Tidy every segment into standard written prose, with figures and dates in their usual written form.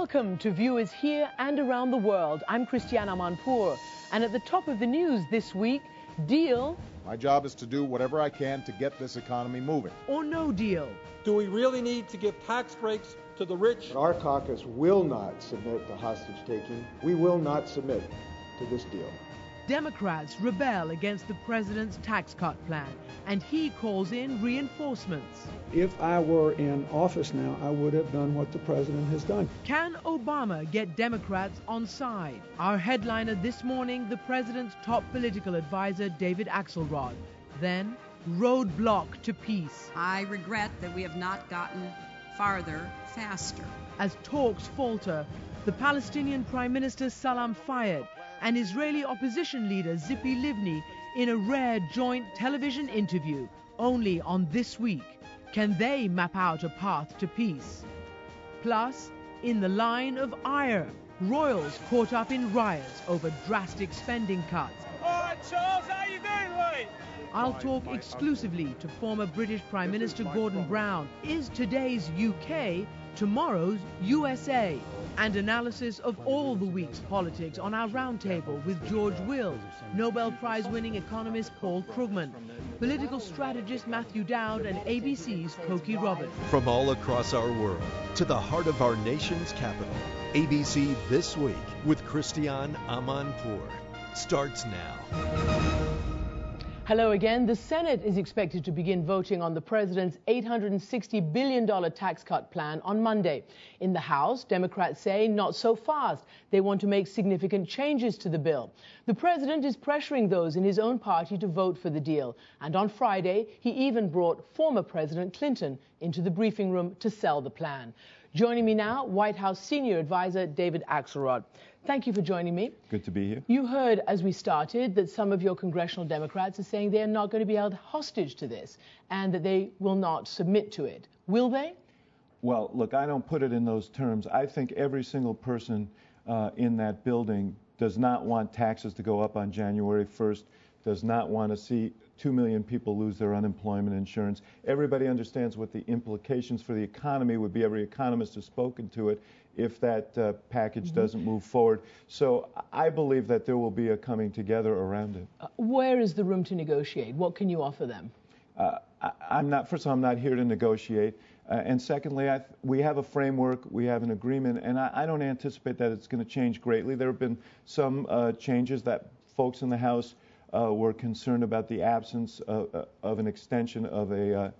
Welcome to viewers here and around the world. I'm Christiane Amanpour, and at the top of the news this week, deal My job is to do whatever I can to get this economy moving. or no deal. Do we really need to give tax breaks to the rich? But our caucus will not submit to hostage-taking. We will not submit to this deal. Democrats rebel against the president's tax cut plan, and he calls in reinforcements. If I were in office now, I would have done what the president has done. Can Obama get Democrats on side? Our headliner this morning, the president's top political advisor, David Axelrod. Then, roadblock to peace. I regret that we have not gotten farther faster. As talks falter, the Palestinian Prime Minister Salam Fayyad and Israeli opposition leader Tzipi Livni in a rare joint television interview only on This Week. Can they map out a path to peace? Plus, in the line of ire, royals caught up in riots over drastic spending cuts. All right, Charles, how you doing, mate? I'll talk exclusively to former British Prime Minister Gordon Brown. Is today's UK tomorrow's USA? And analysis of all the week's politics on our roundtable with George Will, Nobel Prize-winning economist Paul Krugman, political strategist Matthew Dowd, and ABC's Cokie Robert. From all across our world to the heart of our nation's capital, ABC This Week with Christiane Amanpour starts now. Hello again. The Senate is expected to begin voting on the president's $860 billion tax cut plan on Monday. In the House, Democrats say not so fast. They want to make significant changes to the bill. The president is pressuring those in his own party to vote for the deal. And on Friday, he even brought former President Clinton into the briefing room to sell the plan. Joining me now, White House senior advisor David Axelrod. Thank you for joining me. Good to be here. You heard as we started that some of your congressional Democrats are saying they are not going to be held hostage to this and that they will not submit to it. Will they? Well, look, I don't put it in those terms. I think every single person in that building does not want taxes to go up on January 1st, does not want to see 2 million people lose their unemployment insurance. Everybody understands what the implications for the economy would be. Every economist has spoken to it if that package doesn't move forward. So I believe that there will be a coming together around it. Where is the room to negotiate? What can you offer them? First of all, I'm not here to negotiate. And secondly, we have a framework, we have an agreement, and I don't anticipate that it's going to change greatly. There have been some changes that folks in the House were concerned about the absence of an extension of a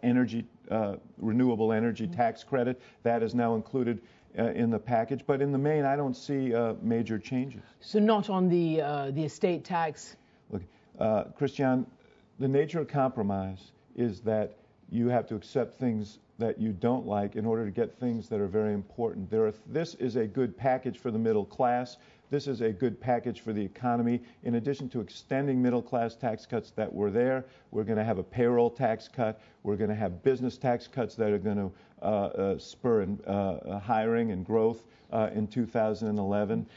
renewable energy tax credit. That is now included in the package. But in the main, I don't see major changes. So not on the estate tax? Look, Christiane, the nature of compromise is that you have to accept things that you don't like in order to get things that are very important. This is a good package for the middle class. This is a good package for the economy. In addition to extending middle-class tax cuts that were there, we're going to have a payroll tax cut. We're going to have business tax cuts that are going to spur hiring and growth in 2011.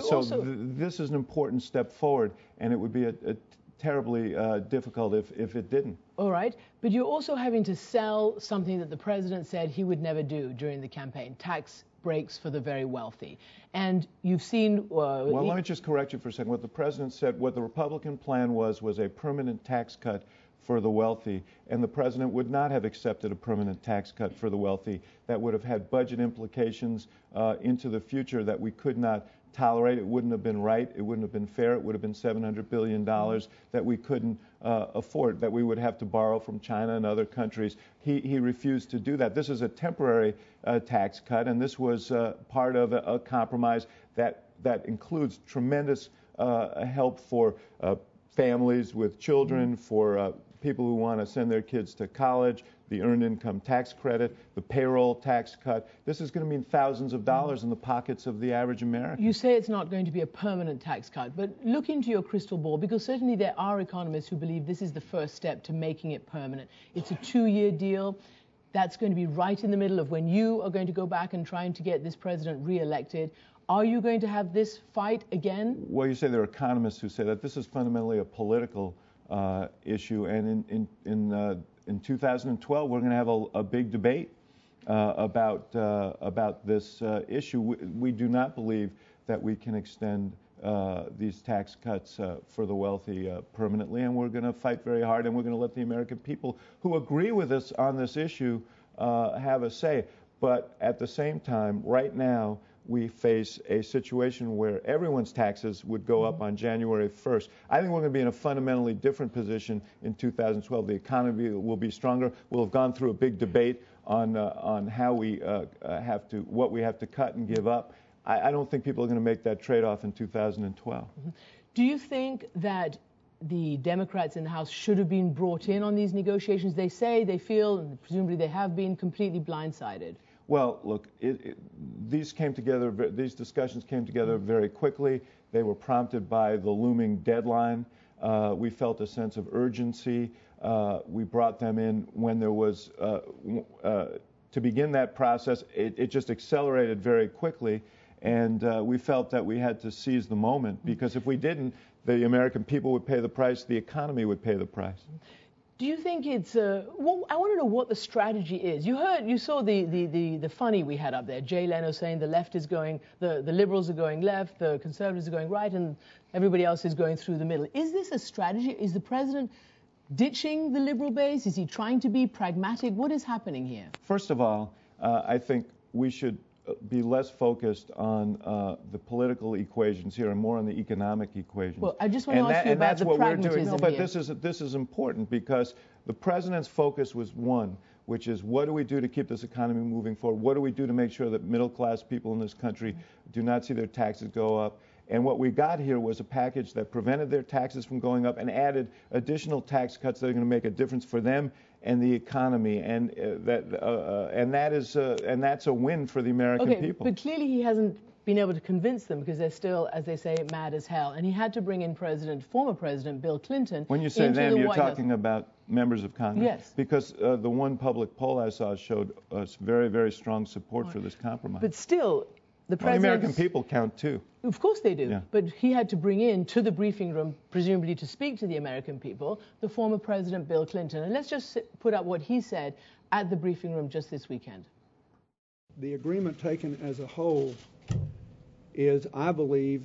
This is an important step forward, and it would be a terribly difficult if it didn't. All right, but you're also having to sell something that the president said he would never do during the campaign, tax breaks for the very wealthy. And you've seen... well, let me just correct you for a second. What the president said, what the Republican plan was a permanent tax cut for the wealthy, and the president would not have accepted a permanent tax cut for the wealthy. That would have had budget implications into the future that we could not tolerate. It wouldn't have been right. It wouldn't have been fair. It would have been $700 billion that we couldn't afford, that we would have to borrow from China and other countries. He refused to do that. This is a temporary tax cut, and this was part of a compromise that includes tremendous help for families with children, for people who want to send their kids to college, the earned income tax credit, the payroll tax cut. This is going to mean thousands of dollars in the pockets of the average American. You say it's not going to be a permanent tax cut, but look into your crystal ball, because certainly there are economists who believe this is the first step to making it permanent. It's a 2-year deal. That's going to be right in the middle of when you are going to go back and trying to get this president reelected. Are you going to have this fight again? Well, you say there are economists who say that this is fundamentally a political issue, and in 2012 we're going to have a big debate about this issue. We do not believe that we can extend these tax cuts for the wealthy permanently, and we're going to fight very hard, and we're going to let the American people who agree with us on this issue have a say. But at the same time, right now, we face a situation where everyone's taxes would go up on January 1st. I think we're going to be in a fundamentally different position in 2012. The economy will be stronger. We'll have gone through a big debate on how we what we have to cut and give up. I don't think people are going to make that trade-off in 2012. Do you think that the Democrats in the House should have been brought in on these negotiations? They say, they feel, and presumably they have been completely blindsided. Well, look, these discussions came together very quickly. They were prompted by the looming deadline. We felt a sense of urgency. We brought them in when there was, to begin that process, it just accelerated very quickly. And we felt that we had to seize the moment, because if we didn't, the American people would pay the price, the economy would pay the price. Do you think it's well, I want to know what the strategy is. You saw the funny we had up there. Jay Leno saying the left is going, the liberals are going left, the conservatives are going right, and everybody else is going through the middle. Is this a strategy? Is the president ditching the liberal base? Is he trying to be pragmatic? What is happening here? First of all, I think we should be less focused on the political equations here and more on the economic equations. Well, I just want to ask you about the pragmatism No, but here. this is important, because the president's focus was one, which is what do we do to keep this economy moving forward? What do we do to make sure that middle-class people in this country do not see their taxes go up? And what we got here was a package that prevented their taxes from going up and added additional tax cuts that are going to make a difference for them and the economy, and that's a win for the American people. But clearly he hasn't been able to convince them, because they're still, as they say, mad as hell. And he had to bring in former President Bill Clinton. When you say them, you're talking about members of Congress? Yes. Because the one public poll I saw showed very, very strong support for this compromise. But still, the American people count too. Of course they do. Yeah. But he had to bring in to the briefing room, presumably to speak to the American people, the former President Bill Clinton. And let's just put up what he said at the briefing room just this weekend. The agreement taken as a whole is, I believe,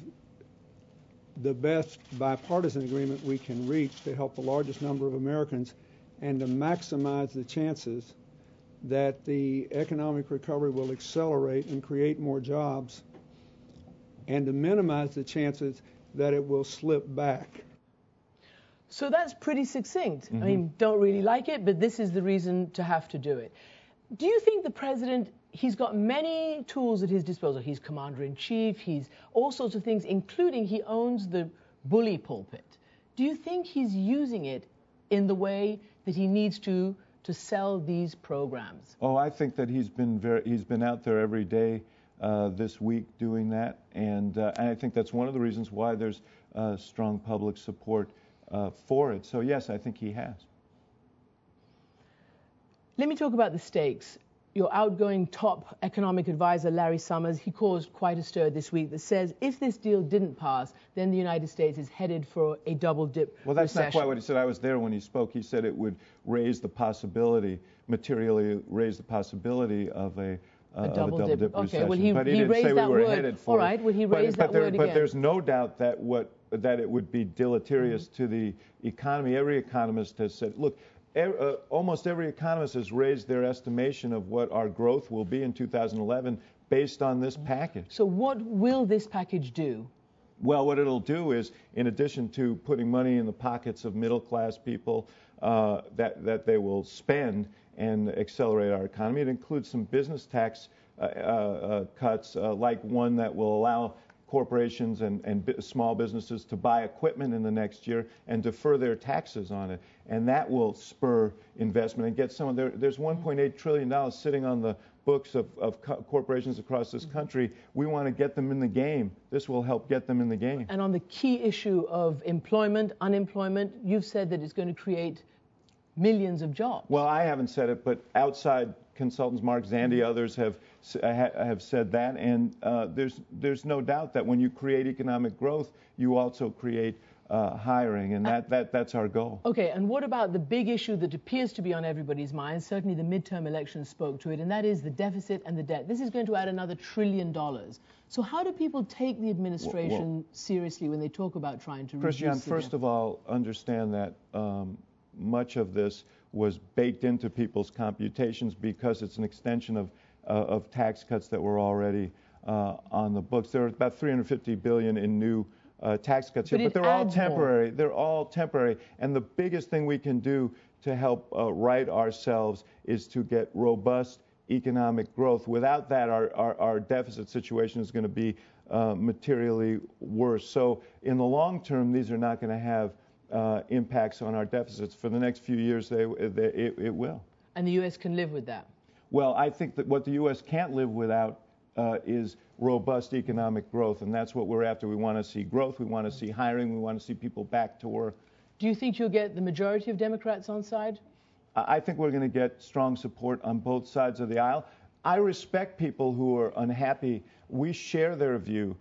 the best bipartisan agreement we can reach to help the largest number of Americans and to maximize the chances that the economic recovery will accelerate and create more jobs, and to minimize the chances that it will slip back. So that's pretty succinct. I mean, don't really like it, but this is the reason to have to do it. Do you think the president, he's got many tools at his disposal. He's commander-in-chief, he's all sorts of things, including he owns the bully pulpit. Do you think he's using it in the way that he needs to sell these programs? Oh, I think that he's been out there every day this week doing that, and I think that's one of the reasons why there's strong public support for it. So yes, I think he has. Let me talk about the stakes. Your outgoing top economic advisor, Larry Summers, he caused quite a stir this week that says if this deal didn't pass, then the United States is headed for a double-dip Well, that's recession. not quite what he said. I was there when he spoke. He said it would materially raise the possibility of a double-dip recession. Okay, well, he didn't raised say that we were word. headed for All right, well, he raised that word again. But there's no doubt that it would be deleterious to the economy. Every economist has said, look, almost every economist has raised their estimation of what our growth will be in 2011 based on this package. So what will this package do? Well, what it'll do is, in addition to putting money in the pockets of middle-class people that they will spend and accelerate our economy, it includes some business tax cuts, like one that will allow corporations and small businesses to buy equipment in the next year and defer their taxes on it. And that will spur investment and get some of there's $1.8 trillion sitting on the books of corporations across this country. We want to get them in the game. This will help get them in the game. And on the key issue of employment, unemployment, you've said that it's going to create millions of jobs. Well, I haven't said it, but outside consultants, Mark Zandi, others have said that, and there's no doubt that when you create economic growth, you also create hiring, and that's our goal. Okay, and what about the big issue that appears to be on everybody's minds? Certainly the midterm elections spoke to it, and that is the deficit and the debt. This is going to add another $1 trillion. So how do people take the administration seriously when they talk about trying to reduce the debt? Christian, first of all, understand that much of this was baked into people's computations because it's an extension of tax cuts that were already on the books. There are about $350 billion in new tax cuts here, but they're all temporary. They're all temporary. And the biggest thing we can do to help right ourselves is to get robust economic growth. Without that, our deficit situation is going to be materially worse. So in the long term, these are not going to have impacts on our deficits. For the next few years, it will. And the U.S. can live with that? Well, I think that what the U.S. can't live without is robust economic growth, and that's what we're after. We want to see growth, we want to see hiring, we want to see people back to work. Do you think you'll get the majority of Democrats on side? I think we're going to get strong support on both sides of the aisle. I respect people who are unhappy. We share their view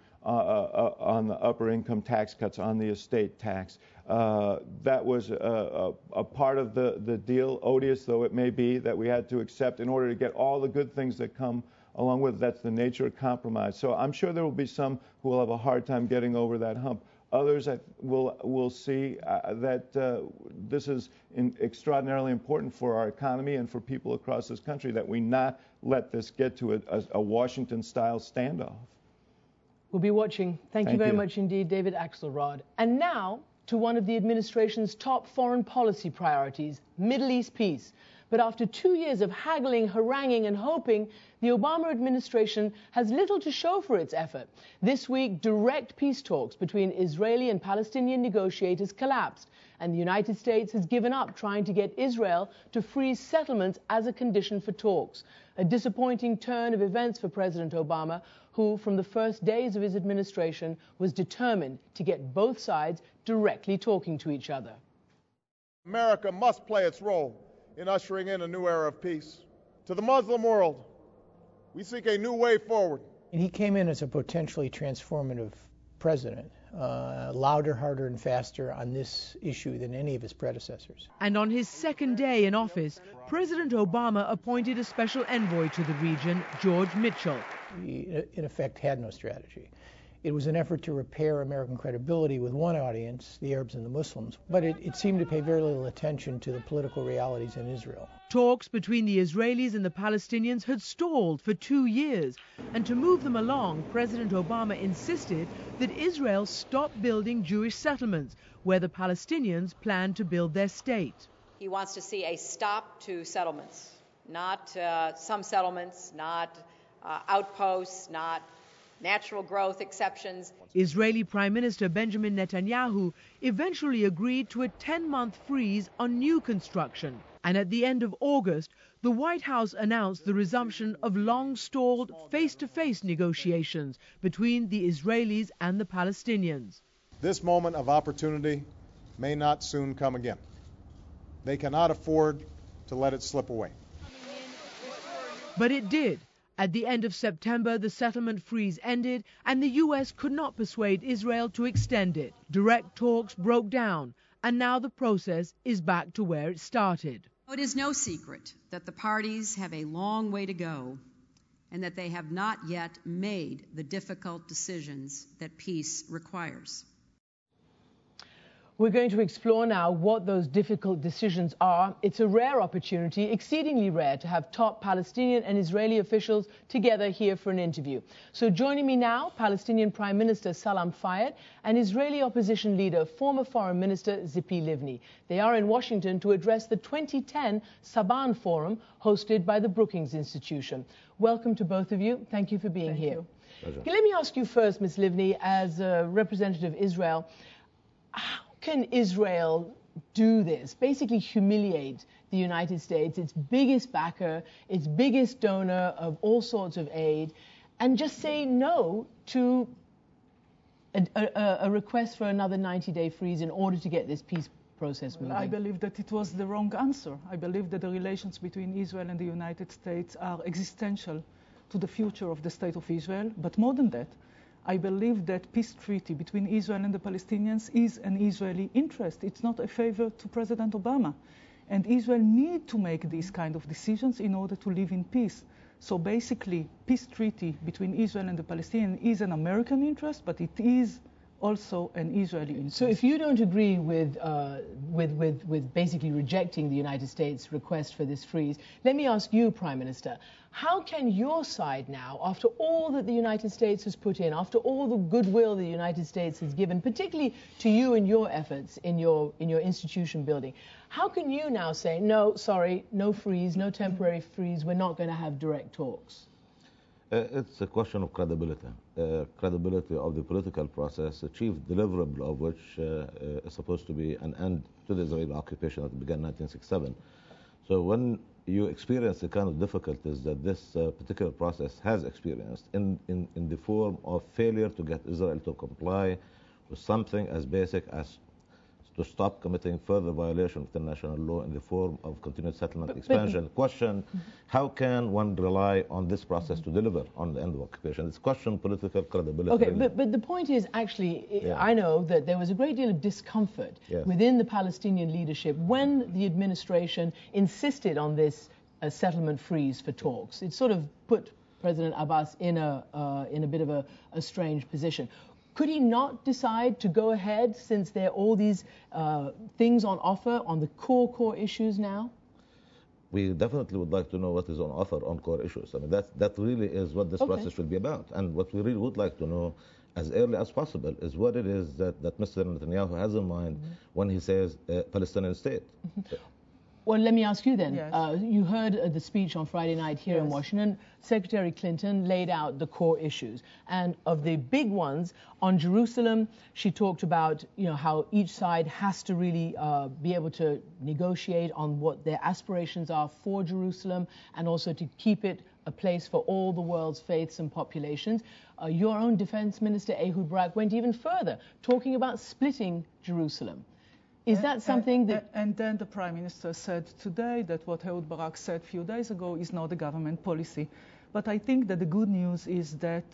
on the upper income tax cuts, on the estate tax. That was a part of the deal, odious though it may be, that we had to accept in order to get all the good things that come along with it. That's the nature of compromise. So I'm sure there will be some who will have a hard time getting over that hump. Others will see that this is extraordinarily important for our economy and for people across this country, that we not let this get to a Washington-style standoff. We'll be watching. Thank you very much indeed, David Axelrod. And now to one of the administration's top foreign policy priorities, Middle East peace. But after 2 years of haggling, haranguing and hoping, the Obama administration has little to show for its effort. This week, direct peace talks between Israeli and Palestinian negotiators collapsed, and the United States has given up trying to get Israel to freeze settlements as a condition for talks. A disappointing turn of events for President Obama, who, from the first days of his administration, was determined to get both sides directly talking to each other. America must play its role in ushering in a new era of peace. To the Muslim world, we seek a new way forward. And he came in as a potentially transformative president, louder, harder, and faster on this issue than any of his predecessors. And on his second day in office, President Obama appointed a special envoy to the region, George Mitchell. He, in effect, had no strategy. It was an effort to repair American credibility with one audience, the Arabs and the Muslims, but it seemed to pay very little attention to the political realities in Israel. Talks between the Israelis and the Palestinians had stalled for 2 years, and to move them along, President Obama insisted that Israel stop building Jewish settlements where the Palestinians planned to build their state. He wants to see a stop to settlements, not some settlements, not outposts, not natural growth exceptions. Israeli Prime Minister Benjamin Netanyahu eventually agreed to a 10-month freeze on new construction. And at the end of August, the White House announced the resumption of long-stalled face-to-face negotiations between the Israelis and the Palestinians. This moment of opportunity may not soon come again. They cannot afford to let it slip away. But it did. At the end of September, the settlement freeze ended, and the U.S. could not persuade Israel to extend it. Direct talks broke down, and now the process is back to where it started. It is no secret that the parties have a long way to go, and that they have not yet made the difficult decisions that peace requires. We're going to explore now what those difficult decisions are. It's a rare opportunity, exceedingly rare, to have top Palestinian and Israeli officials together here for an interview. So joining me now, Palestinian Prime Minister Salam Fayyad and Israeli opposition leader, former Foreign Minister Tzipi Livni. They are in Washington to address the 2010 Saban Forum hosted by the Brookings Institution. Welcome to both of you. Thank you for being here. Okay, let me ask you first, Ms. Livni, as a representative of Israel, how can Israel do this, basically humiliate the United States, its biggest backer, its biggest donor of all sorts of aid, and just say no to a request for another 90-day freeze in order to get this peace process moving? I believe that it was the wrong answer. I believe that the relations between Israel and the United States are existential to the future of the State of Israel. But more than that, I believe that peace treaty between Israel and the Palestinians is an Israeli interest. It's not a favor to President Obama. And Israel need to make these kind of decisions in order to live in peace. So basically, peace treaty between Israel and the Palestinians is an American interest, but it is also an Israeli interest. So if you don't agree with basically rejecting the United States' request for this freeze, let me ask you, Prime Minister, how can your side now, after all that the United States has put in, after all the goodwill the United States has given, particularly to you and your efforts in your institution building, how can you now say, no, sorry, no freeze, no temporary freeze, we're not going to have direct talks? It's a question of credibility. Credibility of the political process, achieved deliverable of which is supposed to be an end to the Israeli occupation that began in 1967. So when you experience the kind of difficulties that this particular process has experienced in the form of failure to get Israel to comply with something as basic as to stop committing further violation of international law in the form of continued settlement expansion. Question, how can one rely on this process to deliver on the end of occupation? It's question political credibility. Okay, really. but the point is actually, I know that there was a great deal of discomfort within the Palestinian leadership when the administration insisted on this settlement freeze for talks. It sort of put President Abbas in a bit of a strange position. Could he not decide to go ahead since there are all these things on offer on the core issues now? We definitely would like to know what is on offer on core issues. I mean, that really is what this process should be about. And what we really would like to know as early as possible is what it is that Mr. Netanyahu has in mind when he says Palestinian state. Well, let me ask you then. Yes. You heard the speech on Friday night here in Washington. Secretary Clinton laid out the core issues. And of the big ones, on Jerusalem, she talked about how each side has to really be able to negotiate on what their aspirations are for Jerusalem and also to keep it a place for all the world's faiths and populations. Your own Defense Minister, Ehud Barak, went even further, talking about splitting Jerusalem. Is that something that... And then the Prime Minister said today that what Ehud Barak said a few days ago is not a government policy. But I think that the good news is that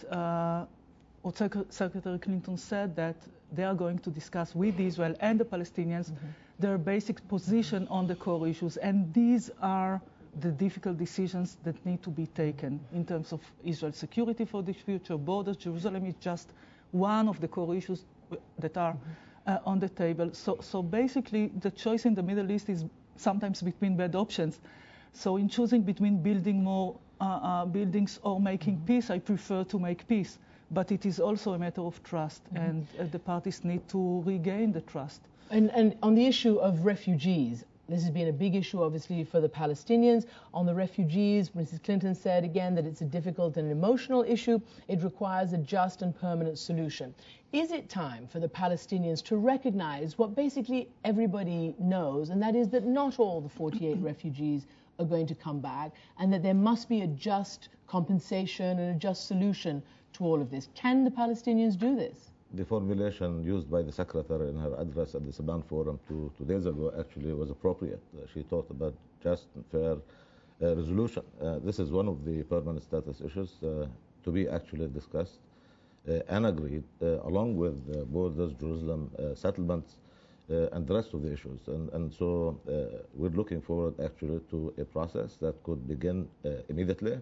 what Secretary Clinton said, that they are going to discuss with Israel and the Palestinians their basic position on the core issues. And these are the difficult decisions that need to be taken in terms of Israel's security for the future, borders. Jerusalem is just one of the core issues that are on the table. So basically, the choice in the Middle East is sometimes between bad options. So in choosing between building more buildings or making peace, I prefer to make peace. But it is also a matter of trust, and the parties need to regain the trust. And on the issue of refugees, this has been a big issue, obviously, for the Palestinians. On the refugees, Mrs. Clinton said again that it's a difficult and emotional issue. It requires a just and permanent solution. Is it time for the Palestinians to recognize what basically everybody knows, and that is that not all the 48 refugees are going to come back, and that there must be a just compensation and a just solution to all of this? Can the Palestinians do this? The formulation used by the Secretary in her address at the Saban Forum 2 days ago actually was appropriate. She talked about just and fair resolution. This is one of the permanent status issues to be actually discussed and agreed, along with borders, Jerusalem, settlements, and the rest of the issues. And so we're looking forward actually to a process that could begin immediately.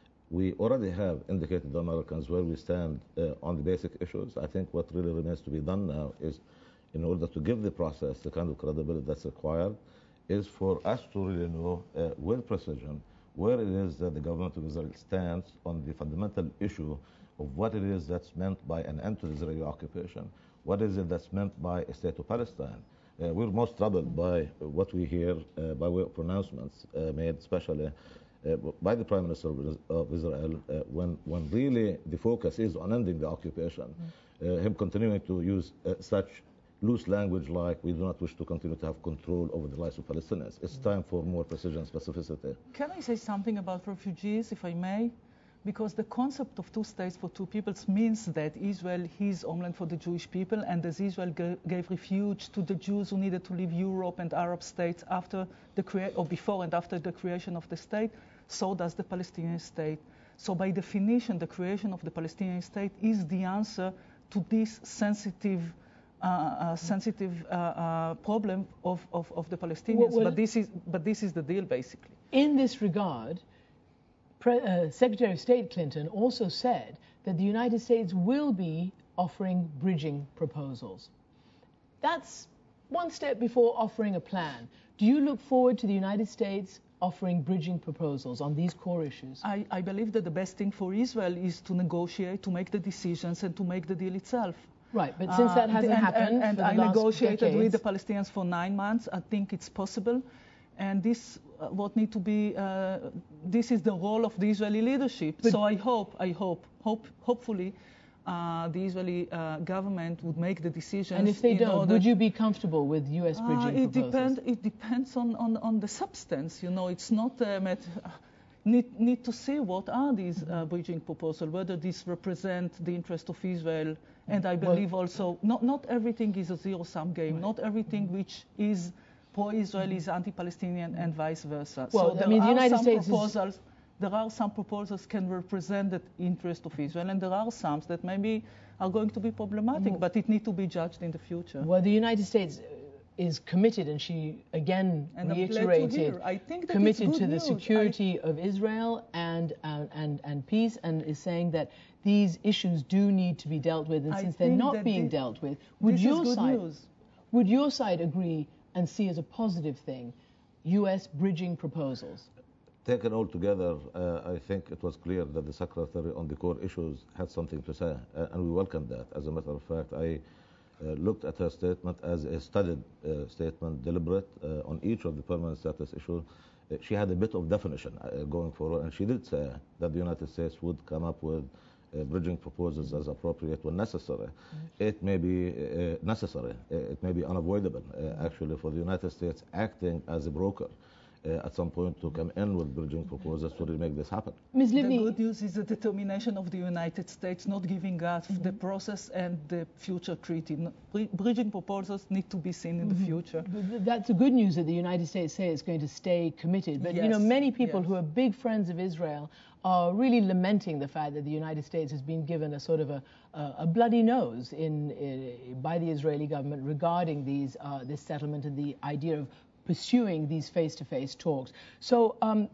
We already have indicated to Americans where we stand on the basic issues. I think what really remains to be done now is, in order to give the process the kind of credibility that's required, is for us to really know with precision where it is that the government of Israel stands on the fundamental issue of what it is that's meant by an end to the Israeli occupation, what is it that's meant by a state of Palestine. We're most troubled by what we hear by way of pronouncements made especially by the Prime Minister of Israel when really the focus is on ending the occupation. Him continuing to use such loose language like we do not wish to continue to have control over the lives of Palestinians. It's time for more precision and specificity. Can I say something about refugees, if I may? Because the concept of two states for two peoples means that Israel is homeland for the Jewish people, and as Israel gave refuge to the Jews who needed to leave Europe and Arab states after the before and after the creation of the state, so does the Palestinian state. So by definition, the creation of the Palestinian state is the answer to this sensitive problem of the Palestinians. Well, but this is the deal, basically. In this regard, Secretary of State Clinton also said that the United States will be offering bridging proposals. That's one step before offering a plan. Do you look forward to the United States offering bridging proposals on these core issues? I believe that the best thing for Israel is to negotiate, to make the decisions, and to make the deal itself. Right, but since that hasn't happened and for the I last negotiated decades, with the Palestinians for 9 months. I think it's possible, and this what need to be. This is the role of the Israeli leadership. But so hopefully, the Israeli government would make the decisions. And if they don't, would you be comfortable with U.S. bridging proposals? It depends on the substance. You know, it's not a matter. Need to see what are these bridging proposals, whether these represent the interest of Israel, and I believe also not everything is a zero-sum game. Right. Not everything which is pro-Israel is anti-Palestinian, and vice versa. Well, so I mean, the United States there are some proposals can represent the interest of Israel, and there are some that maybe are going to be problematic, but it needs to be judged in the future. Well, the United States is committed, and she again reiterated, committed to the security of Israel and peace, and is saying that these issues do need to be dealt with, and since they're not being dealt with, would your side agree and see as a positive thing U.S. bridging proposals? Taken all together, I think it was clear that the Secretary on the core issues had something to say, and we welcome that. As a matter of fact, I looked at her statement as a studied statement, deliberate, on each of the permanent status issues. She had a bit of definition going forward, and she did say that the United States would come up with bridging proposals as appropriate when necessary. Mm-hmm. It may be necessary, it may be unavoidable, actually, for the United States acting as a broker at some point to come in with bridging proposals to really make this happen. Ms. Livni, the good news is the determination of the United States not giving up the process and the future treaty. Bridging proposals need to be seen in the future. That's the good news that the United States say it's going to stay committed. But you know, many people who are big friends of Israel are really lamenting the fact that the United States has been given a sort of a bloody nose by the Israeli government regarding this settlement and the idea of pursuing these face-to-face talks. So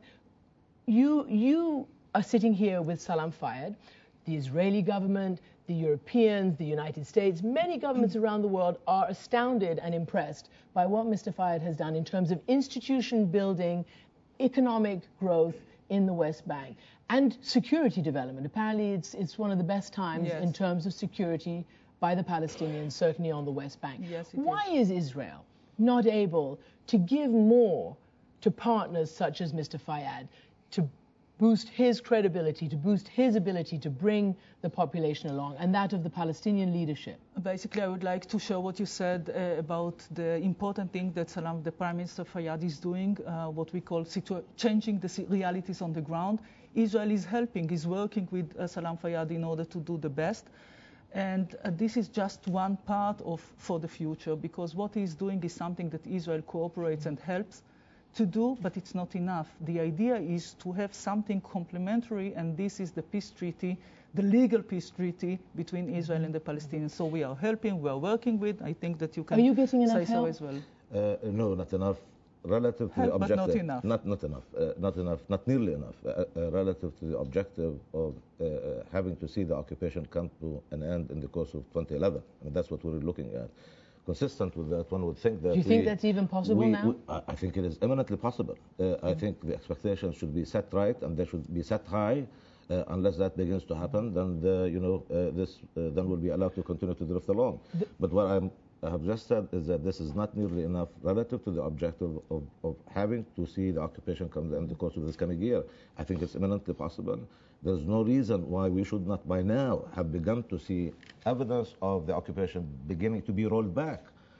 you are sitting here with Salam Fayyad, the Israeli government, the Europeans, the United States, many governments around the world are astounded and impressed by what Mr. Fayyad has done in terms of institution building, economic growth in the West Bank, and security development. Apparently it's one of the best times in terms of security by the Palestinians, certainly on the West Bank. Yes, Why is Israel not able to give more to partners such as Mr. Fayyad to boost his credibility, to boost his ability to bring the population along, and that of the Palestinian leadership? Basically, I would like to show what you said about the important thing that the Prime Minister Fayyad is doing, what we call changing the realities on the ground. Israel is helping, is working with Salam Fayyad in order to do the best. And this is just one part for the future, because what he's doing is something that Israel cooperates and helps to do, but it's not enough. The idea is to have something complementary, and this is the peace treaty, the legal peace treaty between Israel and the Palestinians. So we are helping, we are working with. I think that you can say so as well. No, not enough. Relative to the objective, but not enough. Not enough, not nearly enough. Relative to the objective of having to see the occupation come to an end in the course of 2011. I mean, that's what we're looking at. Consistent with that, one would think that. Do you think that's even possible now? I think it is eminently possible. I think the expectations should be set right, and they should be set high. Unless that begins to happen, then this then will be allowed to continue to drift along. But what I have just said is that this is not nearly enough relative to the objective of having to see the occupation come in the course of this coming year. I think it's eminently possible. There's no reason why we should not by now have begun to see evidence of the occupation beginning to be rolled back.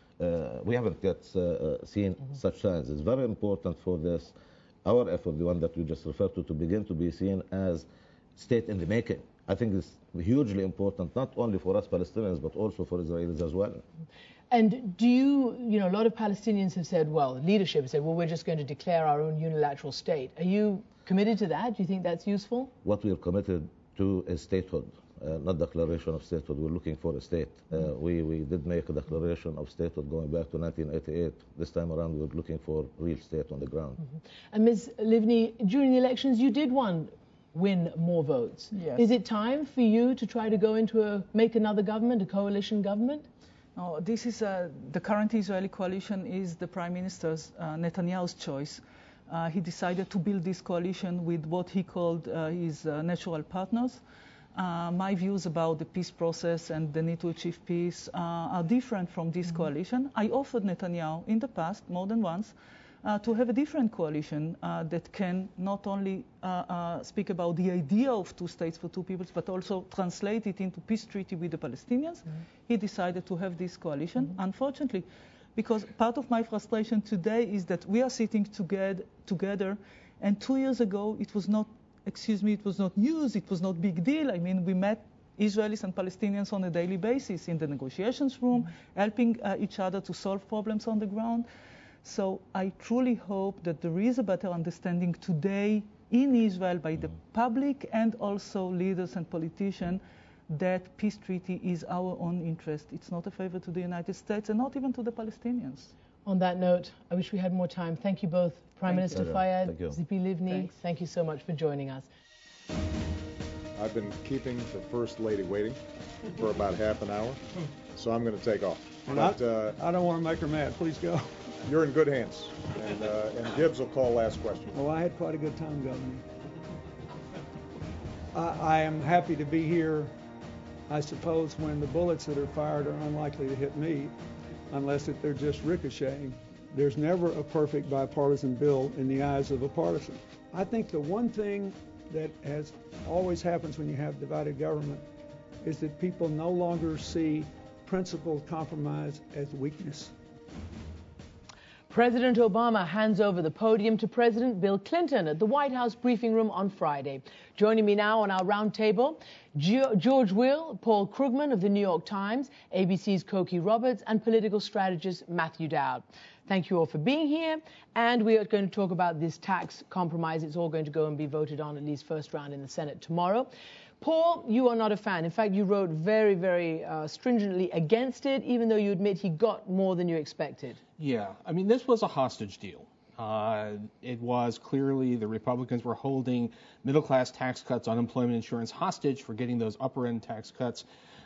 We haven't yet seen such signs. It's very important for this, our effort, the one that we just referred to begin to be seen as state in the making. I think it's hugely important, not only for us Palestinians, but also for Israelis as well. And do you know, a lot of Palestinians have said, well, leadership has said, well, we're just going to declare our own unilateral state. Are you Committed to that? Do you think that's useful? What we are committed to is statehood, not declaration of statehood. We're looking for a state. We did make a declaration of statehood going back to 1988. This time around, we're looking for real state on the ground. And Ms. Livni, during the elections, you did win more votes. Yes. Is it time for you to try to go into make another government, a coalition government? No, this is the current Israeli coalition is the Prime Minister's Netanyahu's choice. He decided to build this coalition with what he called his natural partners. My views about the peace process and the need to achieve peace are different from this coalition. I offered Netanyahu in the past, more than once, to have a different coalition that can not only speak about the idea of two states for two peoples, but also translate it into peace treaty with the Palestinians. He decided to have this coalition. Unfortunately, because part of my frustration today is that we are sitting together, and 2 years ago it was not, it was not news, it was not big deal. I mean, we met Israelis and Palestinians on a daily basis in the negotiations room, helping each other to solve problems on the ground. So I truly hope that there is a better understanding today in Israel by the public and also leaders and politicians that peace treaty is our own interest. It's not a favor to the United States and not even to the Palestinians. On that note, I wish we had more time. Thank you both, Prime Minister Fayyad, Tzipi Livni. Thank you so much for joining us. I've been keeping the First Lady waiting for about half an hour, so I'm going to take off. But, I don't want to make her mad. Please go. You're in good hands, and Gibbs will call last question. Well, I had quite a good time, Governor. I am happy to be here. I suppose when the bullets that are fired are unlikely to hit me, unless they're just ricocheting. There's never a perfect bipartisan bill in the eyes of a partisan. I think the one thing that has always happens when you have divided government is that people no longer see principled compromise as weakness. President Obama hands over the podium to President Bill Clinton at the White House briefing room on Friday. Joining me now on our roundtable, George Will, Paul Krugman of the New York Times, ABC's Cokie Roberts, and political strategist Matthew Dowd. Thank you all for being here. And we are going to talk about this tax compromise. It's all going to go and be voted on, at least first round in the Senate tomorrow. Paul, you are not a fan. In fact, you wrote very, very stringently against it, even though you admit he got more than you expected. Yeah, I mean, this was a hostage deal. It was clearly the Republicans were holding middle-class tax cuts, unemployment insurance hostage for getting those upper-end tax cuts.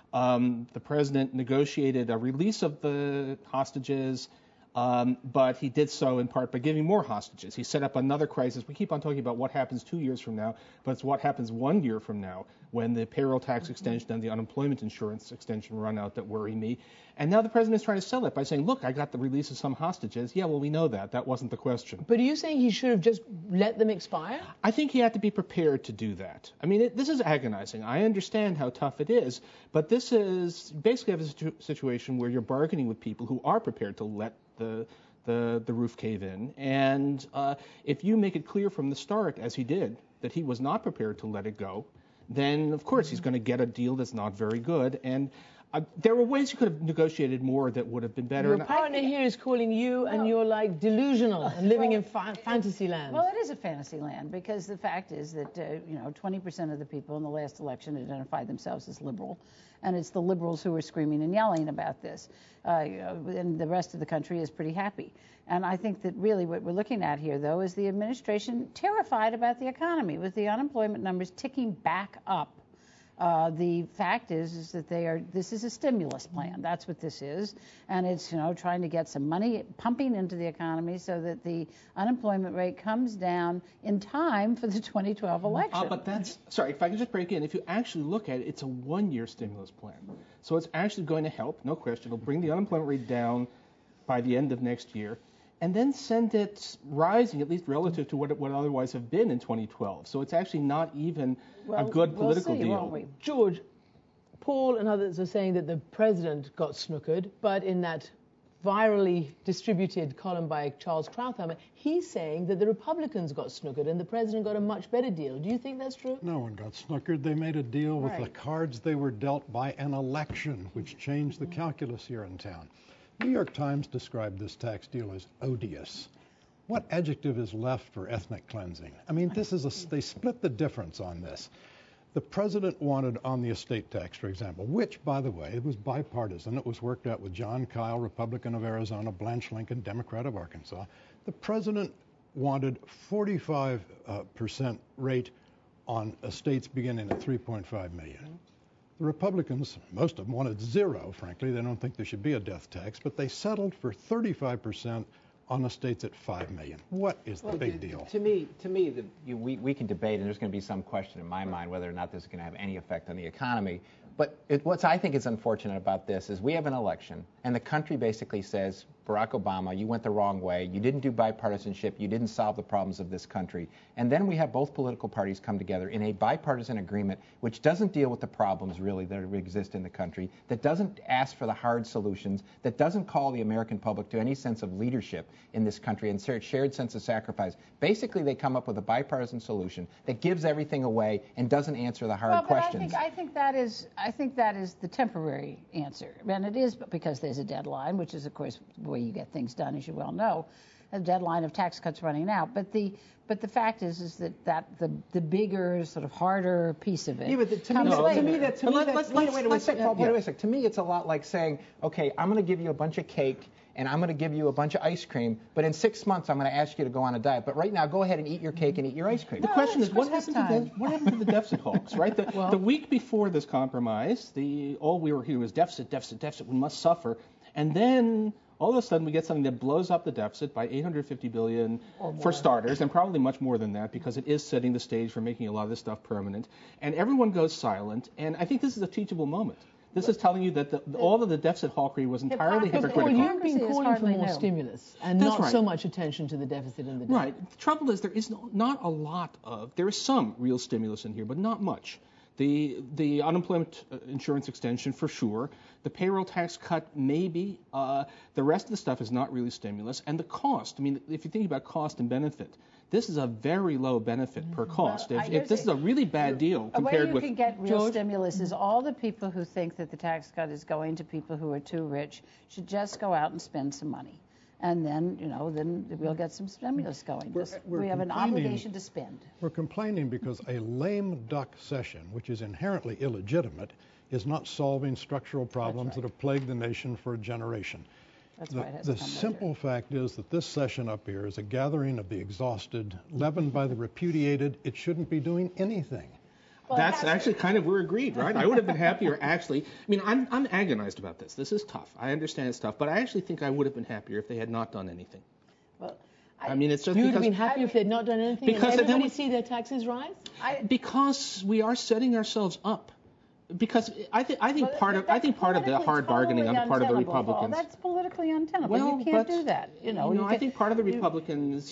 The president negotiated a release of the hostages, but he did so in part by giving more hostages. He set up another crisis. We keep on talking about what happens 2 years from now, but it's what happens 1 year from now when the payroll tax extension and the unemployment insurance extension run out that worry me. And now the president is trying to sell it by saying, look, I got the release of some hostages. Yeah, well, we know that. That wasn't the question. But are you saying he should have just let them expire? I think he had to be prepared to do that. I mean, this is agonizing. I understand how tough it is, but this is basically a situation where you're bargaining with people who are prepared to let the roof cave in. And if you make it clear from the start, as he did, that he was not prepared to let it go, then, of course, he's going to get a deal that's not very good. And there were ways you could have negotiated more that would have been better. Your partner here is calling you, and you're like delusional and living in fantasy land. Well, it is a fantasy land because the fact is that 20% of the people in the last election identified themselves as liberal, and it's the liberals who are screaming and yelling about this, and the rest of the country is pretty happy. And I think that really what we're looking at here, though, is the administration terrified about the economy, with the unemployment numbers ticking back up. The fact is that this is a stimulus plan. That's what this is. And it's, trying to get some money pumping into the economy so that the unemployment rate comes down in time for the 2012 election. But sorry, if I could just break in. If you actually look at it, it's a 1-year stimulus plan. So it's actually going to help, no question. It'll bring the unemployment rate down by the end of next year, and then send it rising, at least relative to what it would otherwise have been in 2012. So it's actually not even a good political deal. Won't we? George, Paul and others are saying that the president got snookered, but in that virally distributed column by Charles Krauthammer, he's saying that the Republicans got snookered and the president got a much better deal. Do you think that's true? No one got snookered. They made a deal with the cards they were dealt by an election, which changed the calculus here in town. New York Times described this tax deal as odious. What adjective is left for ethnic cleansing? I mean, they split the difference on this. The president wanted on the estate tax, for example, which, by the way, it was bipartisan. It was worked out with John Kyle, Republican of Arizona, Blanche Lincoln, Democrat of Arkansas. The president wanted 45% rate on estates beginning at $3.5 million. The Republicans, most of them, wanted zero, frankly. They don't think there should be a death tax, but they settled for 35% on estates at $5 million. What is the big deal? To me, we can debate, and there's going to be some question in my mind whether or not this is going to have any effect on the economy. But what I think is unfortunate about this is we have an election, and the country basically says, Barack Obama, you went the wrong way. You didn't do bipartisanship. You didn't solve the problems of this country. And then we have both political parties come together in a bipartisan agreement which doesn't deal with the problems really that exist in the country, that doesn't ask for the hard solutions, that doesn't call the American public to any sense of leadership in this country and shared sense of sacrifice. Basically, they come up with a bipartisan solution that gives everything away and doesn't answer the hard questions. I think that is the temporary answer, and it is because there's a deadline, which is, of course, the way you get things done, as you well know, a deadline of tax cuts running out. But the fact is that the bigger, sort of harder piece of it. Yeah, but to me, it's a lot like saying, okay, I'm going to give you a bunch of cake and I'm going to give you a bunch of ice cream, but in 6 months I'm going to ask you to go on a diet. But right now, go ahead and eat your cake and eat your ice cream. The question is, what happened to the deficit hawks, right? The week before this compromise, all we were hearing was deficit, deficit, deficit. We must suffer, and then all of a sudden we get something that blows up the deficit by $850 billion for starters, and probably much more than that because it is setting the stage for making a lot of this stuff permanent. And everyone goes silent, and I think this is a teachable moment. This is telling you that all of the deficit hawkery was entirely hypocritical. You've been calling for more stimulus and not so much attention to the deficit and the debt. Right. The trouble is there is not a lot of, there is some real stimulus in here, but not much. The unemployment insurance extension, for sure. The payroll tax cut, maybe. The rest of the stuff is not really stimulus. And the cost, I mean, if you think about cost and benefit, this is a very low benefit per cost. If this is a really bad deal compared with... The way you can get real stimulus is all the people who think that the tax cut is going to people who are too rich should just go out and spend some money. And then, then we'll get some stimulus going. We have an obligation to spend. We're complaining because a lame duck session, which is inherently illegitimate, is not solving structural problems that have plagued the nation for a generation. The simple fact is that this session up here is a gathering of the exhausted, leavened by the repudiated. It shouldn't be doing anything. Well, that's actually kind of, we're agreed, right? I would have been happier actually. I mean, I'm agonized about this. This is tough. I understand it's tough, but I actually think I would have been happier if they had not done anything. Well, I mean, it's just you would have been happier if they had not done anything. Because and everybody see their taxes rise. Because we are setting ourselves up. Because I think part of the hard bargaining on the part of the Republicans. That's politically untenable. You can't do that. I think part of the Republicans'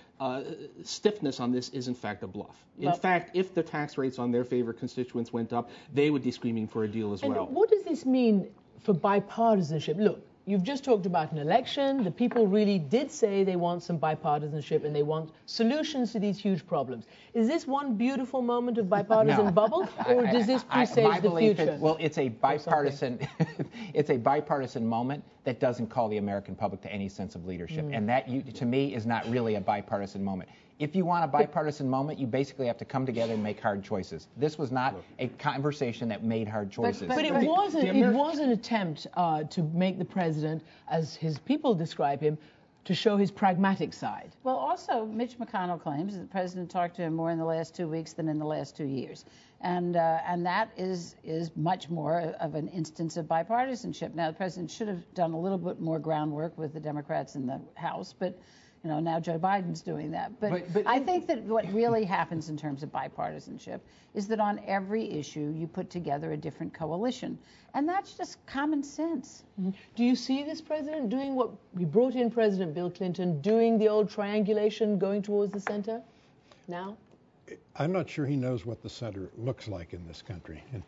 stiffness on this is in fact a bluff. In fact, if the tax rates on their favorite constituents went up, they would be screaming for a deal as well. What does this mean for bipartisanship? Look, you've just talked about an election. The people really did say they want some bipartisanship and they want solutions to these huge problems. Is this one beautiful moment of bipartisan bubble, or does this presage the future? It's a bipartisan, it's a bipartisan moment that doesn't call the American public to any sense of leadership, and that, to me, is not really a bipartisan moment. If you want a bipartisan moment, you basically have to come together and make hard choices. This was not a conversation that made hard choices. But it was an attempt to make the president, as his people describe him, to show his pragmatic side. Well, also, Mitch McConnell claims that the president talked to him more in the last 2 weeks than in the last 2 years. And that is much more of an instance of bipartisanship. Now, the president should have done a little bit more groundwork with the Democrats in the House, but now Joe Biden's doing that. But I think that what really happens in terms of bipartisanship is that on every issue you put together a different coalition. And that's just common sense. Mm-hmm. Do you see this president doing what we brought in President Bill Clinton, doing the old triangulation, going towards the center now? I'm not sure he knows what the center looks like in this country. In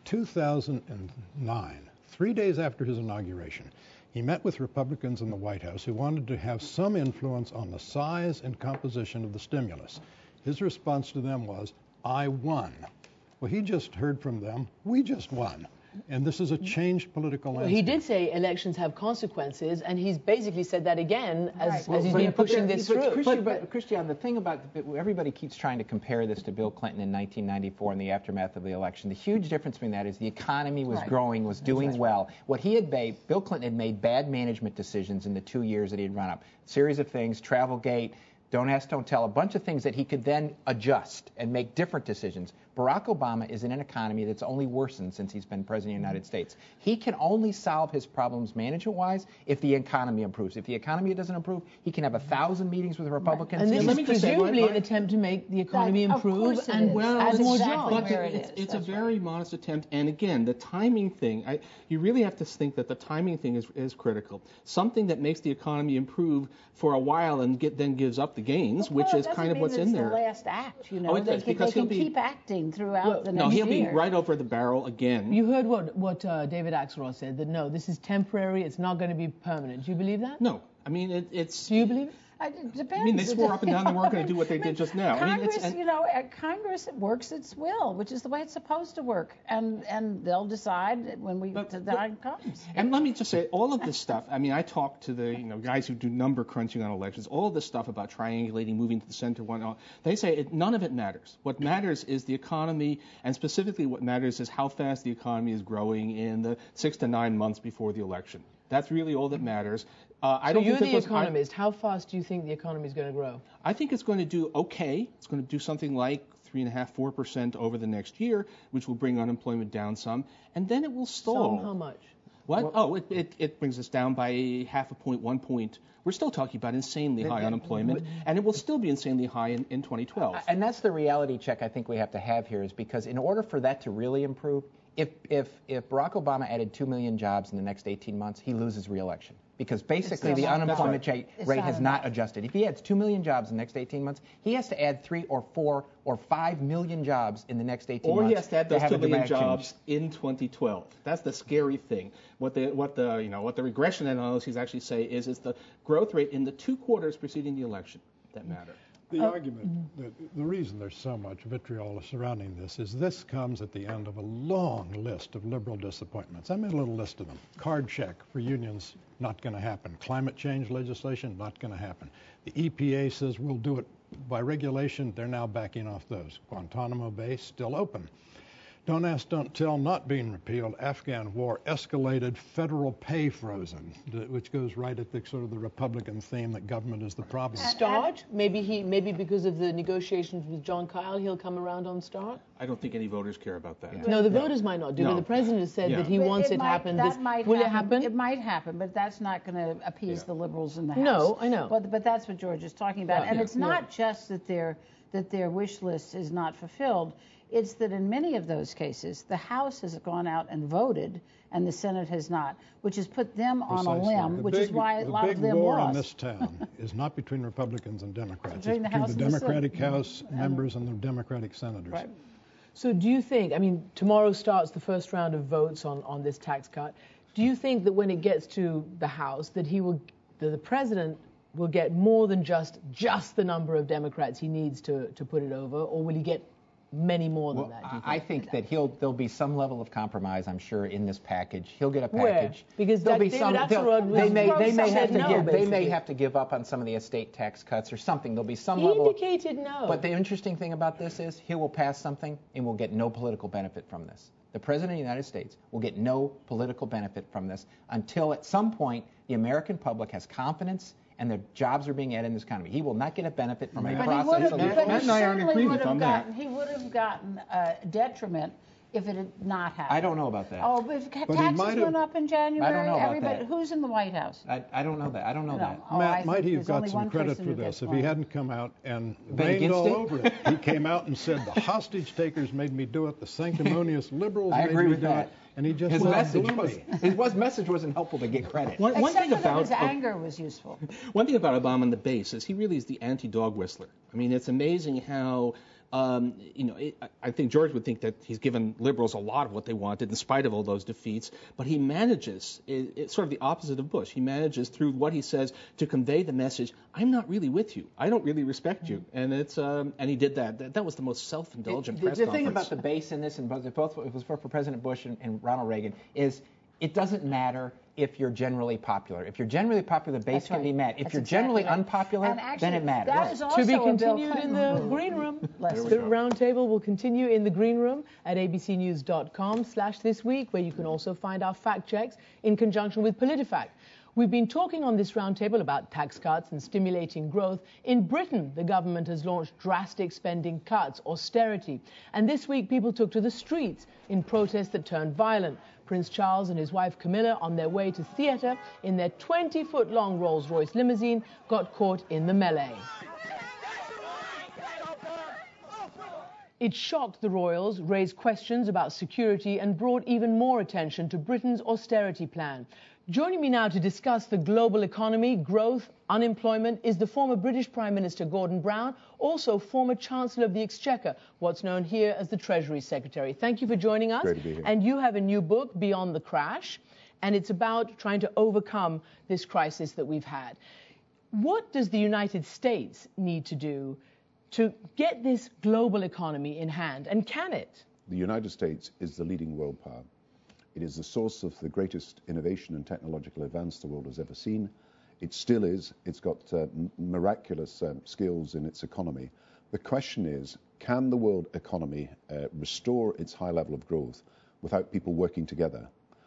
2009, 3 days after his inauguration, he met with Republicans in the White House who wanted to have some influence on the size and composition of the stimulus. His response to them was, I won. Well, he just heard from them, we just won. And this is a changed political landscape. He did say elections have consequences, and he's basically said that again as he's been pushing this through. Christian, the thing about everybody keeps trying to compare this to Bill Clinton in 1994 in the aftermath of the election. The huge difference between that is the economy was growing, was doing well. What he had made, Bill Clinton had made bad management decisions in the 2 years that he had run up. Series of things, Travelgate, Don't Ask, Don't Tell, a bunch of things that he could then adjust and make different decisions. Barack Obama is in an economy that's only worsened since he's been president of the United States. He can only solve his problems management-wise if the economy improves. If the economy doesn't improve, he can have 1,000 meetings with Republicans. And this is presumably an attempt to make the economy improve and add more jobs. It's a very modest attempt. And again, the timing thing, you really have to think that the timing thing is critical. Something that makes the economy improve for a while and then gives up the gains, which is kind of what's in there. The last act, you know. Oh, it does, because they can keep acting throughout the next year. No, he'll be right over the barrel again. You heard what David Axelrod said, that no, this is temporary, it's not going to be permanent. Do you believe that? No. I mean, it's... Do you believe it? It depends. I mean, they swore up and down they weren't going to do what they did just now. Congress, Congress works its will, which is the way it's supposed to work, and they'll decide when the time comes. And let me just say, all of this stuff. I mean, I talk to the guys who do number crunching on elections. All of this stuff about triangulating, moving to the center, they say none of it matters. What matters is the economy, and specifically what matters is how fast the economy is growing in the 6 to 9 months before the election. That's really all that matters. So you're the economist. How fast do you think the economy is going to grow? I think it's going to do okay. It's going to do something like 3.5–4% over the next year, which will bring unemployment down some, and then it will stall. Some how much? What? It brings us down by 0.5 point, 1 point. We're still talking about insanely high unemployment, and it will still be insanely high in 2012. And that's the reality check I think we have to have here, is because in order for that to really improve, if Barack Obama added 2 million jobs in the next 18 months, he loses re-election. Because basically the unemployment rate has not adjusted. If he adds 2 million jobs in the next 18 months, he has to add 3 or 4 or 5 million jobs in the next 18 months. Or he has to add those 2 million jobs change. in 2012. That's the scary thing. What the regression analyses actually say is the growth rate in the 2 quarters preceding the election that matter. The argument, the reason there's so much vitriol surrounding this comes at the end of a long list of liberal disappointments. I made a little list of them. Card check for unions, not going to happen. Climate change legislation, not going to happen. The EPA says we'll do it by regulation. They're now backing off those. Guantanamo Bay, still open. Don't Ask, Don't Tell, not being repealed. Afghan war escalated. Federal pay frozen, which goes right at the sort of the Republican theme that government is the problem. START? Maybe because of the negotiations with John Kyle, he'll come around on START? I don't think any voters care about that. No, the voters might not do. But the president has said that he wants it to happen. Will it happen? It might happen, but that's not going to appease the liberals in the House. No, I know. But that's what George is talking about. And it's not just that their wish list is not fulfilled. It's that in many of those cases, the House has gone out and voted, and the Senate has not, which has put them on a limb, which is why a lot of them lost. The big war lost. in this town is not between Republicans and Democrats. It's between the Democratic House members and the Democratic senators. Right. So do you think, tomorrow starts the first round of votes on this tax cut. Do you think that when it gets to the House, that the president will get more than just the number of Democrats he needs to put it over, or will he get many more than that? I think that there'll be some level of compromise, I'm sure, in this package. He'll get a package. Where? Because there'll be some. They may have have to give up on some of the estate tax cuts or something. There'll be some level. He indicated no. But the interesting thing about this is he will pass something and will get no political benefit from this. The President of the United States will get no political benefit from this until at some point the American public has confidence and the jobs are being added in this economy. He will not get a benefit from a process. Matt and I are in agreement on that. He would have gotten a detriment if it had not happened. I don't know about that. Oh, but if taxes went up in January, I don't know about that. Who's in the White House? I don't know that. I don't know that. Matt, might he have got some credit for this if he hadn't come out and rained all over it? He came out and said, the hostage takers made me do it, the sanctimonious liberals made me do it. And he just his message wasn't helpful to get credit. One thing about his anger was useful. One thing about Obama and the base is he really is the anti-dog whistler. I mean, it's amazing how I think George would think that he's given liberals a lot of what they wanted in spite of all those defeats, but he manages, it's sort of the opposite of Bush. He manages through what he says to convey the message, I'm not really with you. I don't really respect you. And he did that. That was the most self-indulgent press conference. The thing about the base in this, and both it was for President Bush and Ronald Reagan, is it doesn't matter if you're generally popular. If you're generally popular, the base can be met. If you're generally unpopular, then it matters. That is also to be continued in the green room. The roundtable will continue in the green room at abcnews.com/thisweek, where you can also find our fact checks in conjunction with PolitiFact. We've been talking on this roundtable about tax cuts and stimulating growth. In Britain, the government has launched drastic spending cuts, austerity. And this week, people took to the streets in protests that turned violent. Prince Charles and his wife Camilla, on their way to theatre in their 20-foot-long Rolls-Royce limousine, got caught in the melee. It shocked the royals, raised questions about security, and brought even more attention to Britain's austerity plan. Joining me now to discuss the global economy, growth, unemployment, is the former British Prime Minister Gordon Brown, also former Chancellor of the Exchequer, what's known here as the Treasury Secretary. Thank you for joining us. Great to be here. And you have a new book, Beyond the Crash, and it's about trying to overcome this crisis that we've had. What does the United States need to do to get this global economy in hand, and can it? The United States is the leading world power. It is the source of the greatest innovation and technological advance the world has ever seen. It still is. It's got miraculous skills in its economy. The question is, can the world economy restore its high level of growth without people working together?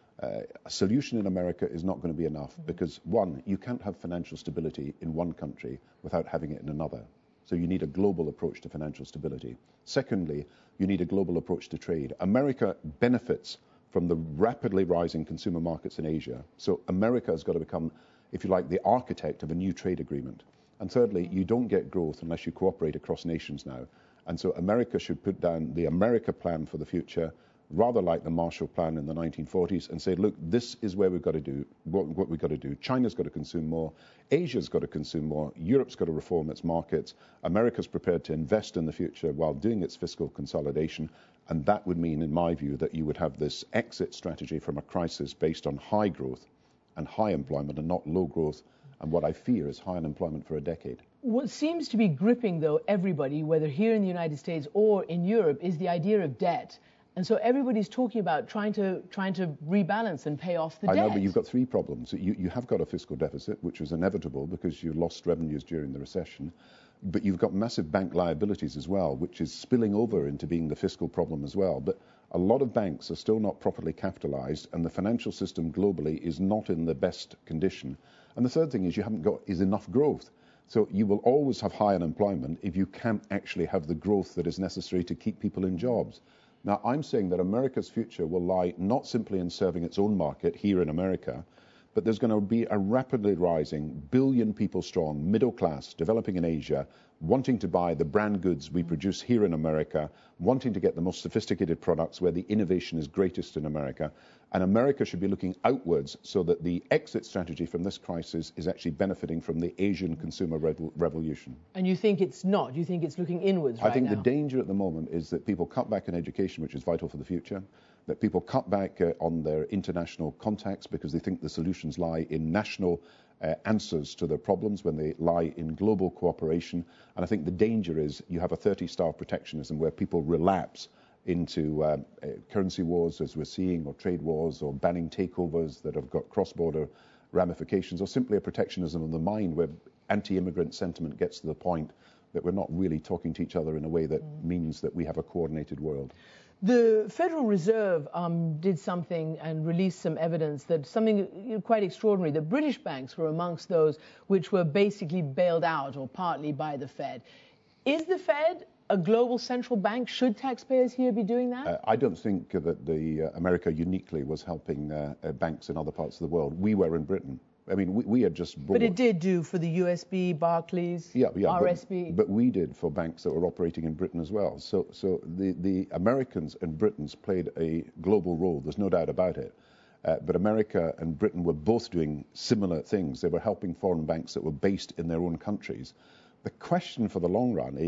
A solution in America is not going to be enough because, one, you can't have financial stability in one country without having it in another. So you need a global approach to financial stability. Secondly, you need a global approach to trade. America benefits from the rapidly rising consumer markets in Asia. So America has got to become, if you like, the architect of a new trade agreement. And thirdly, you don't get growth unless you cooperate across nations now. And so America should put down the America plan for the future, rather like the Marshall Plan in the 1940s, and say, look, this is where we've got to do, what we've got to do. China's got to consume more. Asia's got to consume more. Europe's got to reform its markets. America's prepared to invest in the future while doing its fiscal consolidation. And that would mean, in my view, that you would have this exit strategy from a crisis based on high growth and high employment and not low growth and what I fear is high unemployment for a decade. What seems to be gripping, though, everybody, whether here in the United States or in Europe, is the idea of debt. And so everybody's talking about trying to rebalance and pay off the debt. I know, but you've got three problems. You have got a fiscal deficit, which was inevitable because you lost revenues during the recession. But you've got massive bank liabilities as well, which is spilling over into being the fiscal problem as well. But a lot of banks are still not properly capitalized, and the financial system globally is not in the best condition. And the third thing is you haven't got enough growth. So you will always have high unemployment if you can't actually have the growth that is necessary to keep people in jobs. Now, I'm saying that America's future will lie not simply in serving its own market here in America, but there's going to be a rapidly rising, billion people strong, middle class, developing in Asia, wanting to buy the brand goods we produce here in America, wanting to get the most sophisticated products where the innovation is greatest in America. And America should be looking outwards so that the exit strategy from this crisis is actually benefiting from the Asian consumer revolution. And you think it's not? You think it's looking inwards right now? I think the danger at the moment is that people cut back on education, which is vital for the future, that people cut back on their international contacts because they think the solutions lie in national answers to their problems when they lie in global cooperation. And I think the danger is you have a 30-style protectionism where people relapse into currency wars, as we're seeing, or trade wars, or banning takeovers that have got cross-border ramifications, or simply a protectionism of the mind where anti-immigrant sentiment gets to the point that we're not really talking to each other in a way that means that we have a coordinated world. The Federal Reserve did something and released some evidence that something quite extraordinary, that British banks were amongst those which were basically bailed out or partly by the Fed. Is the Fed a global central bank? Should taxpayers here be doing that? I don't think that America uniquely was helping banks in other parts of the world. We were in Britain. I mean, we had just bought... But it did do for the USB, Barclays, RSB. But we did for banks that were operating in Britain as well. So the Americans and Britons played a global role. There's no doubt about it. But America and Britain were both doing similar things. They were helping foreign banks that were based in their own countries. The question for the long run is,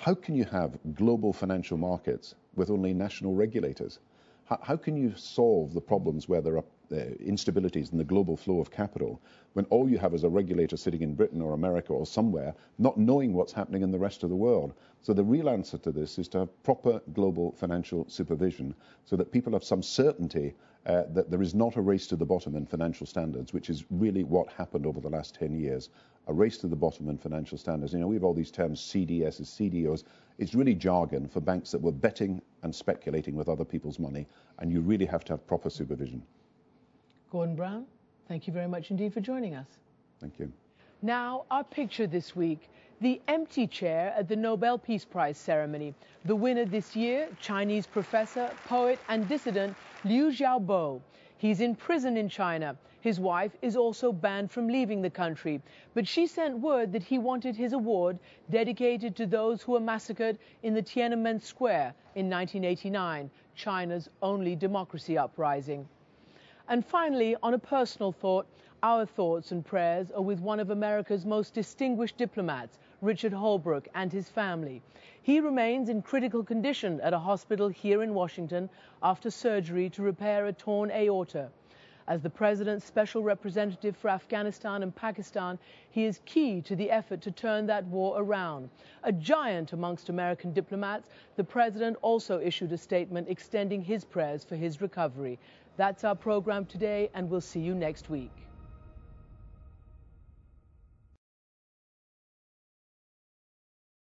How can you have global financial markets with only national regulators? How can you solve the problems where there are instabilities in the global flow of capital when all you have is a regulator sitting in Britain or America or somewhere not knowing what's happening in the rest of the world? So the real answer to this is to have proper global financial supervision so that people have some certainty that there is not a race to the bottom in financial standards, which is really what happened over the last 10 years. A race to the bottom in financial standards. You know, we have all these terms, CDSs, CDOs. It's really jargon for banks that were betting and speculating with other people's money, and you really have to have proper supervision. Gordon Brown, thank you very much indeed for joining us. Thank you. Now, our picture this week, the empty chair at the Nobel Peace Prize ceremony. The winner this year, Chinese professor, poet and dissident Liu Xiaobo. He's in prison in China. His wife is also banned from leaving the country, but she sent word that he wanted his award dedicated to those who were massacred in the Tiananmen Square in 1989, China's only democracy uprising. And finally, on a personal thought, our thoughts and prayers are with one of America's most distinguished diplomats, Richard Holbrooke, and his family. He remains in critical condition at a hospital here in Washington after surgery to repair a torn aorta. As the President's special representative for Afghanistan and Pakistan, he is key to the effort to turn that war around. A giant amongst American diplomats, the President also issued a statement extending his prayers for his recovery. That's our program today, and we'll see you next week.